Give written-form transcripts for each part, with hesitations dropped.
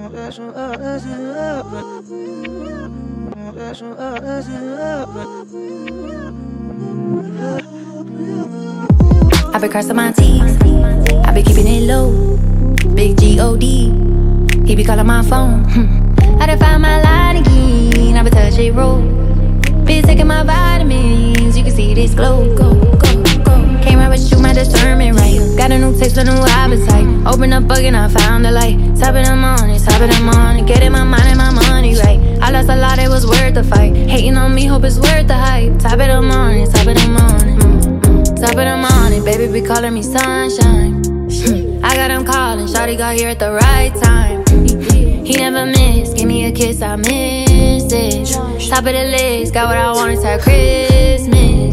I been crossing my T's, I been keeping it low. Big G-O-D, he be calling my phone. I done find my line again, I been touching road. Been taking my vitamins, you can see this glow. Go, go, go. Can't ride with you, my discernment right. Got a new taste, a new appetite. Open up bugging, I found the light. Top of the morning, top of the morning. Getting my mind and my money right. I lost a lot, it was worth the fight. Hating on me, hope it's worth the hype. Top of the morning, top of the morning. Top of the morning, baby be calling me sunshine. I got him calling, shawty got here at the right time. He never missed, give me a kiss, I miss it. Top of the list, got what I wanted till Christmas.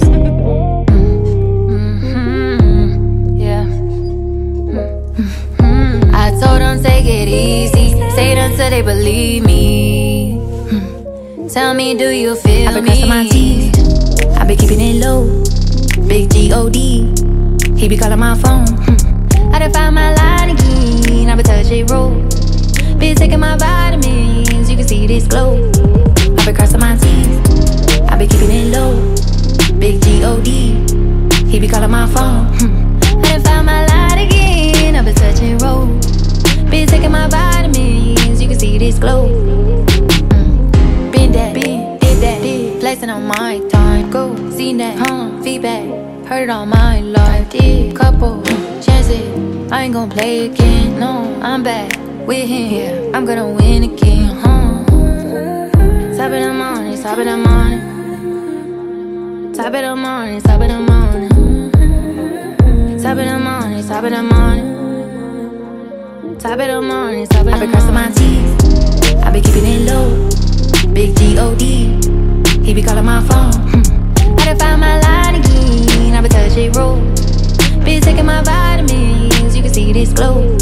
Yeah. I told them take it easy, say it until they believe me. Tell me, do you feel me? I been crossing my T's, I been keeping it low. Big G-O-D, he be calling my phone. I done find my line again, I been touching road. Been taking my vitamins, you can see this glow. I been crossing my T's, I been keeping it low. Big G-O-D, he be calling my phone. I done found my line again, I been touching road. Been taking my vitamins, you can see this glow. Been that, been, did that, flexing on my time. Go, seen that, feedback, heard it on my life. Did couple chances, I ain't gon' play again. No, I'm back with him, yeah, I'm gonna win again. Top of the morning, top of the morning. Top of the morning, top of the morning. Top of the morning, top of the morning. Top of the morning, top of the morning. I been crossing my T's, I been keeping it low. Big G-O-D, he be calling my phone. I done find my line again, I been touching road. Been taking my vitamins, you can see this glow.